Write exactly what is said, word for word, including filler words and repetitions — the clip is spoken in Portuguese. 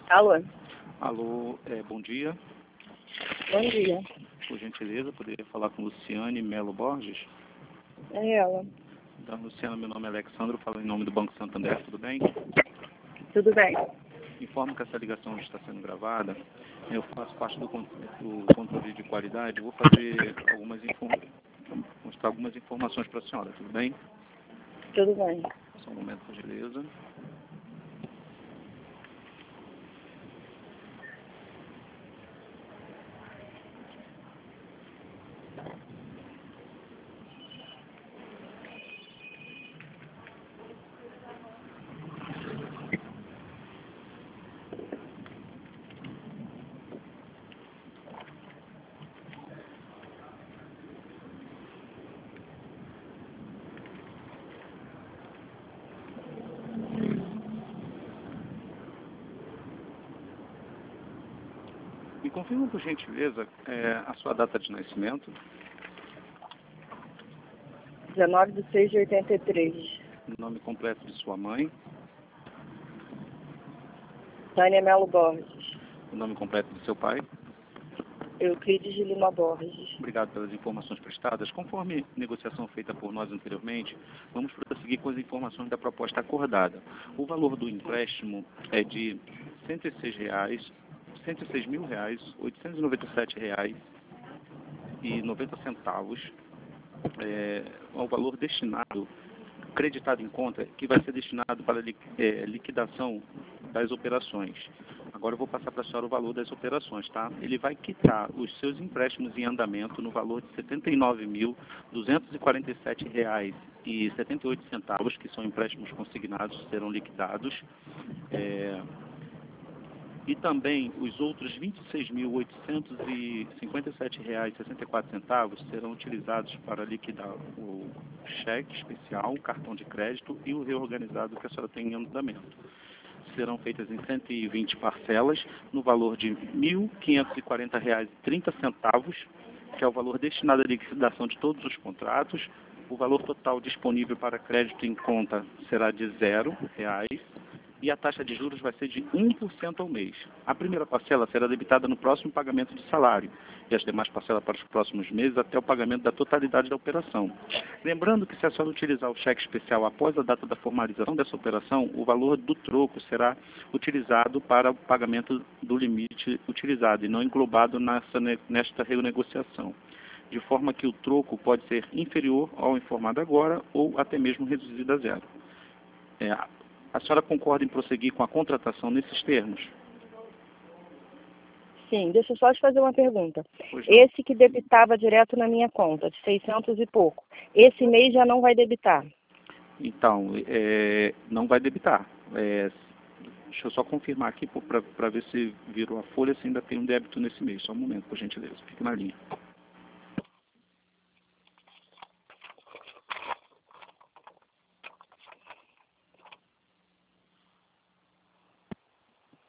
Alô? Alô, é, bom dia. Bom dia. Por gentileza, poderia falar com Luciane Melo Borges? É ela. Então, Luciana, meu nome é Alexandro, falo em nome do Banco Santander, tudo bem? Tudo bem? Informo que essa ligação está sendo gravada. Eu faço parte do, con- do controle de qualidade. Vou fazer algumas, inform... mostrar algumas informações para a senhora, tudo bem? Tudo bem. Só um momento, por gentileza. Me confirma, por gentileza, é, a sua data de nascimento, dezenove de seis de oitenta e três. o nome completo de sua mãe, Tânia Melo Borges. o nome completo de seu pai. Euclides de Lima Borges. Obrigado pelas informações prestadas. Conforme negociação feita por nós anteriormente, vamos prosseguir com as informações da proposta acordada. O valor do empréstimo é de cento e seis reais, cento e seis mil reais, oitocentos e noventa e sete reais e noventa centavos. É, ao valor destinado, creditado em conta, que vai ser destinado para li- é, liquidação das operações. Agora eu vou passar para a senhora o valor das operações, tá? Ele vai quitar os seus empréstimos em andamento no valor de setenta e nove mil, duzentos e quarenta e sete reais e setenta e oito centavos, que são empréstimos consignados, serão liquidados. É, e também os outros vinte e seis mil, oitocentos e cinquenta e sete reais e sessenta e quatro centavos serão utilizados para liquidar o cheque especial, o cartão de crédito e o reorganizado que a senhora tem em andamento. Serão feitas em cento e vinte parcelas, no valor de mil quinhentos e quarenta reais e trinta centavos, que é o valor destinado à liquidação de todos os contratos. O valor total disponível para crédito em conta será de zero reais e a taxa de juros vai ser de um por cento ao mês. A primeira parcela será debitada no próximo pagamento de salário e as demais parcelas para os próximos meses até o pagamento da totalidade da operação. Lembrando que se a senhora utilizar o cheque especial após a data da formalização dessa operação, o valor do troco será utilizado para o pagamento do limite utilizado e não englobado nessa, nesta renegociação, de forma que o troco pode ser inferior ao informado agora ou até mesmo reduzido a zero. É, a senhora concorda em prosseguir com a contratação nesses termos? Sim, deixa eu só te fazer uma pergunta. Pois não. Esse que debitava direto na minha conta, de seiscentos e pouco, esse mês já não vai debitar? Então, é, não vai debitar. É, deixa eu só confirmar aqui para ver se virou a folha, se ainda tem um débito nesse mês. Só um momento, por gentileza. Fique na linha.